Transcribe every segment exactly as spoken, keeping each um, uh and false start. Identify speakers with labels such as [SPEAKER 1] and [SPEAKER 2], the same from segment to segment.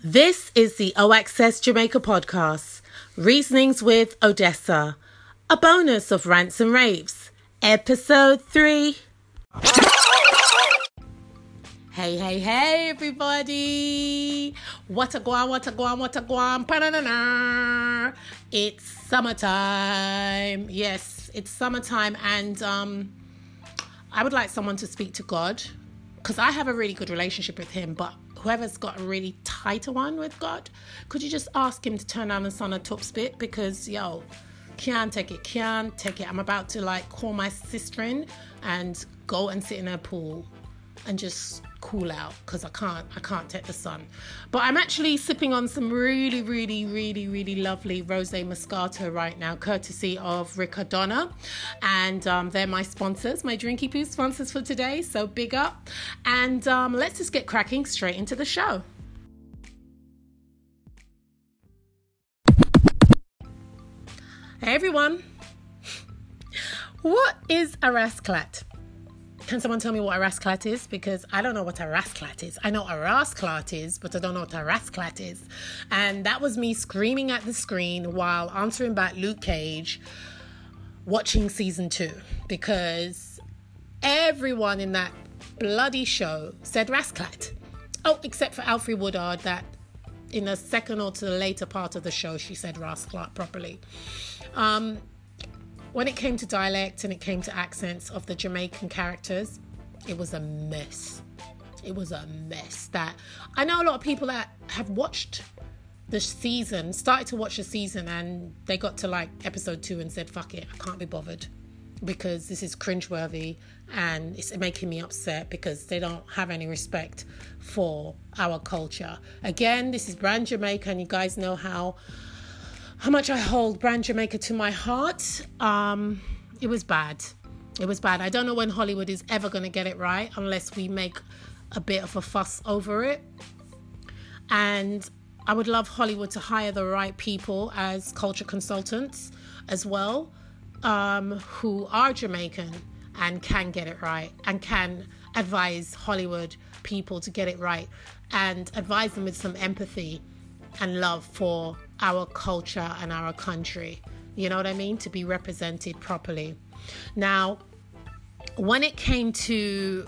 [SPEAKER 1] This is the O Access Jamaica podcast, Reasonings with Odessa, a bonus of Rants and Raves, episode three. Hey, hey, hey, everybody. What a guan, what a guan, what a guan. Pa-na-na-na. It's summertime. Yes, it's summertime. And um, I would like someone to speak to God, because I have a really good relationship with him. But whoever's got a really tighter one with God, could you just ask him to turn down the sun a top bit? Because, yo, can't take it, can't take it. I'm about to, like, call my sister in and go and sit in her pool and just cool out, because I can't I can't take the sun. But I'm actually sipping on some really really really really lovely rosé moscato right now, courtesy of Riccadonna, and um, they're my sponsors, my Drinky Poo sponsors for today, so big up. And um, let's just get cracking straight into the show. Hey everyone, what is a rasclat? Can someone tell me what a rasclat is? Because I don't know what a rasclat is. I know a rasclat is, but I don't know what a rasclat is. And that was me screaming at the screen while answering back Luke Cage, watching season two. Because everyone in that bloody show said rasclat. Oh, except for Alfre Woodard, that in a second or to the later part of the show, she said rasclat properly. Um... When it came to dialect and it came to accents of the Jamaican characters, it was a mess. It was a mess. That I know a lot of people that have watched the season, started to watch the season, and they got to like episode two and said, fuck it, I can't be bothered, because this is cringeworthy and it's making me upset because they don't have any respect for our culture. Again, this is Brand Jamaica, and you guys know how How much I hold Brand Jamaica to my heart. Um, it was bad. It was bad. I don't know when Hollywood is ever going to get it right unless we make a bit of a fuss over it. And I would love Hollywood to hire the right people as culture consultants as well, um, who are Jamaican and can get it right and can advise Hollywood people to get it right and advise them with some empathy and love for our culture and our country, you know what I mean, to be represented properly. Now, when it came to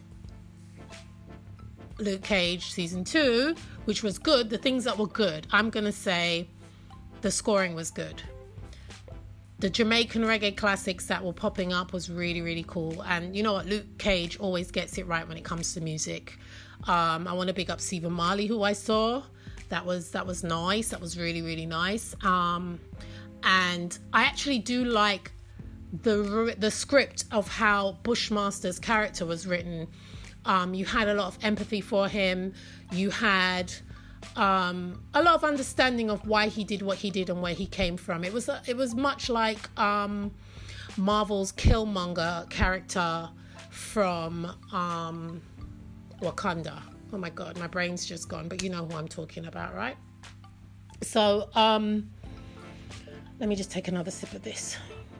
[SPEAKER 1] Luke Cage season two, which was good, the things that were good, I'm gonna say the scoring was good. The Jamaican reggae classics that were popping up was really, really cool. And you know what? Luke Cage always gets it right when it comes to music. Um, I want to big up Stephen Marley, who I saw. That was that was nice. That was really, really nice. Um, and I actually do like the the script of how Bushmaster's character was written. Um, you had a lot of empathy for him. You had um, a lot of understanding of why he did what he did and where he came from. It was a, it was much like um, Marvel's Killmonger character from um, Wakanda. Oh my God, my brain's just gone, but you know who I'm talking about, right? So, um, let me just take another sip of this.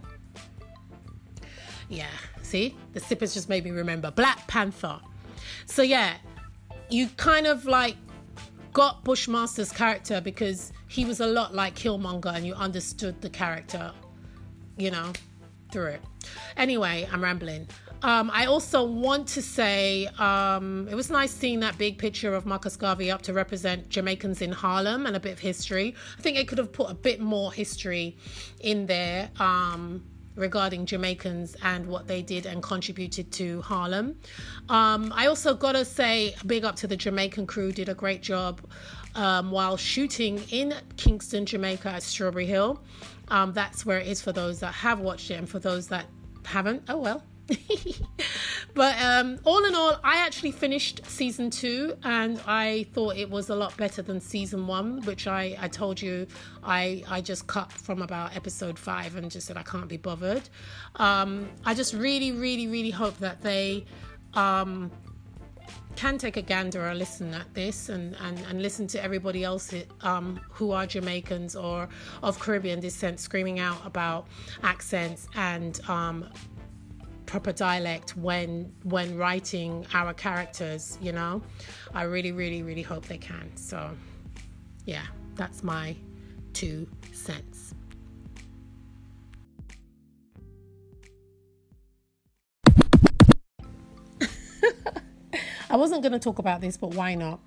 [SPEAKER 1] Yeah, see? The sip has just made me remember. Black Panther. So yeah, you kind of like got Bushmaster's character because he was a lot like Killmonger and you understood the character, you know, through it. Anyway, I'm rambling. Um, I also want to say um, it was nice seeing that big picture of Marcus Garvey up to represent Jamaicans in Harlem and a bit of history. I think it could have put a bit more history in there um, regarding Jamaicans and what they did and contributed to Harlem. Um, I also got to say big up to the Jamaican crew, did a great job um, while shooting in Kingston, Jamaica at Strawberry Hill. Um, that's where it is for those that have watched it, and for those that haven't, oh well. But um, all in all, I actually finished season two and I thought it was a lot better than season one, which I, I told you I, I just cut from about episode five and just said I can't be bothered. Um, I just really, really, really hope that they um, can take a gander or a listen at this and, and, and listen to everybody else um, who are Jamaicans or of Caribbean descent screaming out about accents and um, proper dialect when when writing our characters, you know. I really, really, really hope they can. So yeah, that's my two cents. I wasn't going to talk about this, but why not?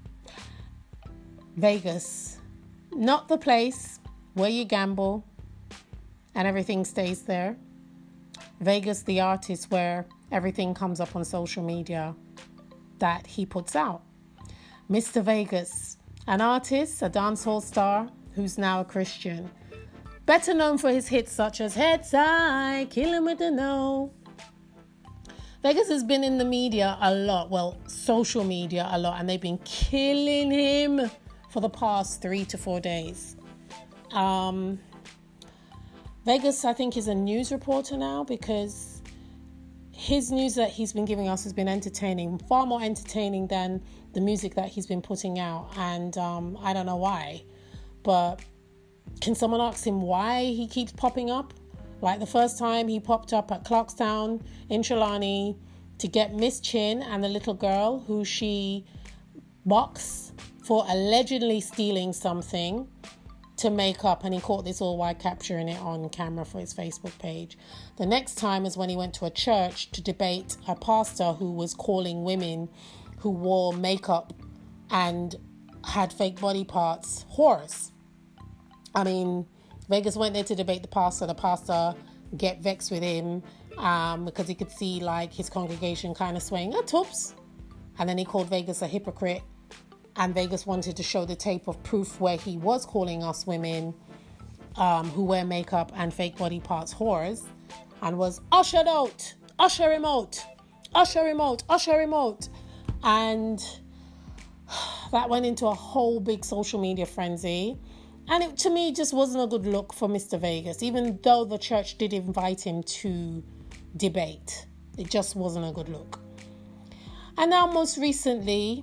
[SPEAKER 1] Vegas, not the place where you gamble and everything stays there. Vegas, the artist, where everything comes up on social media that he puts out. Mister Vegas, an artist, a dancehall star who's now a Christian. Better known for his hits such as Heads High, Kill Him With The No. Vegas has been in the media a lot, well, social media a lot, and they've been killing him for the past three to four days. Um, Vegas, I think, is a news reporter now because his news that he's been giving us has been entertaining, far more entertaining than the music that he's been putting out. And um, I don't know why, but can someone ask him why he keeps popping up? Like the first time he popped up at Clarkstown in Trelawney to get Miss Chin and the little girl who she boxed for allegedly stealing something to make up, and he caught this all while capturing it on camera for his Facebook page. The next time is when he went to a church to debate a pastor who was calling women who wore makeup and had fake body parts whores. I mean, Vegas went there to debate the pastor. The pastor get vexed with him um, because he could see like his congregation kind of swaying, ah, toops. And then he called Vegas a hypocrite. And Vegas wanted to show the tape of proof where he was calling us women um, who wear makeup and fake body parts whores, and was ushered out, usher him out, usher him out, usher him out. And that went into a whole big social media frenzy. And it, to me, just wasn't a good look for Mister Vegas, even though the church did invite him to debate. It just wasn't a good look. And now most recently,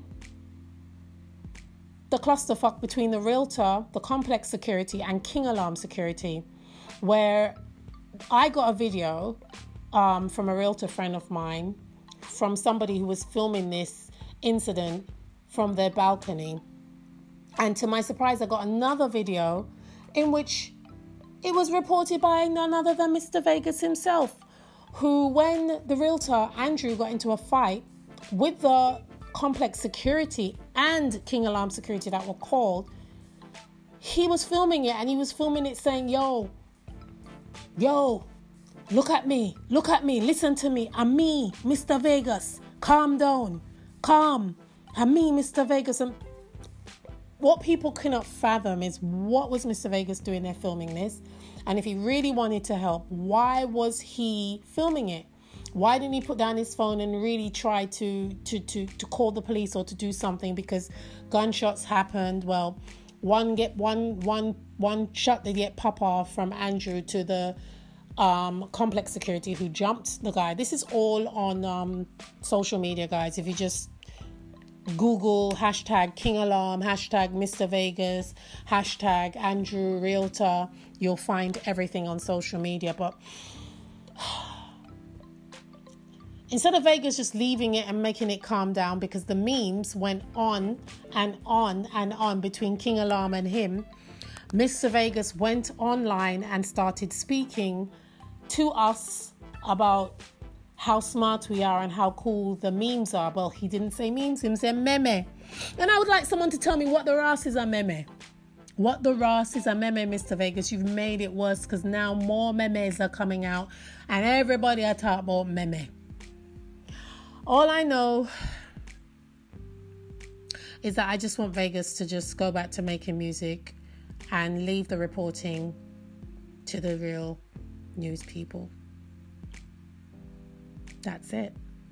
[SPEAKER 1] the clusterfuck between the Realtor, the Complex Security, and King Alarm Security, where I got a video um, from a Realtor friend of mine, from somebody who was filming this incident from their balcony. And to my surprise, I got another video in which it was reported by none other than Mister Vegas himself, who, when the Realtor, Andrew, got into a fight with the Complex Security and King Alarm Security that were called, he was filming it, and he was filming it saying, yo, yo, look at me, look at me, listen to me, I'm me, Mister Vegas, calm down, calm, I'm me, Mister Vegas. And what people cannot fathom is, what was Mister Vegas doing there filming this? And if he really wanted to help, why was he filming it? Why didn't he put down his phone and really try to, to, to, to call the police or to do something? Because gunshots happened. Well, one get one one one shot did get pop off from Andrew to the um, Complex Security who jumped the guy. This is all on um, social media, guys. If you just Google hashtag King Alarm, hashtag Mister Vegas, hashtag Andrew Realtor, you'll find everything on social media. But instead of Vegas just leaving it and making it calm down, because the memes went on and on and on between King Alarm and him, Mister Vegas went online and started speaking to us about how smart we are and how cool the memes are. Well, he didn't say memes, he said meme. And I would like someone to tell me what the ras is a meme. What the ras is a meme, Mister Vegas. You've made it worse, because now more memes are coming out and everybody are talking about meme. All I know is that I just want Vegas to just go back to making music and leave the reporting to the real news people. That's it.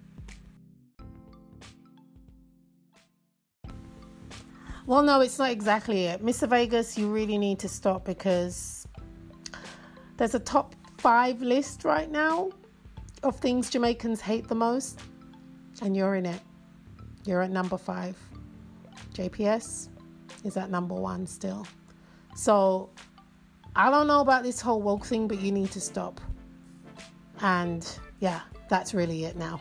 [SPEAKER 1] Well, no, it's not exactly it. Mister Vegas, you really need to stop, because there's a top five list right now of things Jamaicans hate the most, and you're in it. You're at number five. J P S is at number one still. So I don't know about this whole woke thing, but you need to stop. And yeah, that's really it now.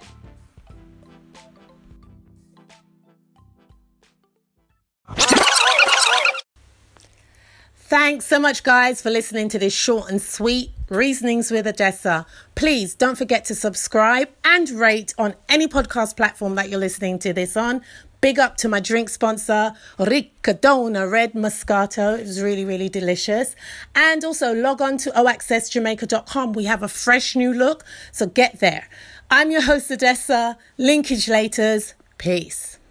[SPEAKER 1] Thanks so much, guys, for listening to this short and sweet Reasonings with Odessa. Please don't forget to subscribe and rate on any podcast platform that you're listening to this on. Big up to my drink sponsor, Riccadona Red Moscato. It was really, really delicious. And also log on to o access jamaica dot com. We have a fresh new look, so get there. I'm your host, Odessa. Linkage laters. Peace.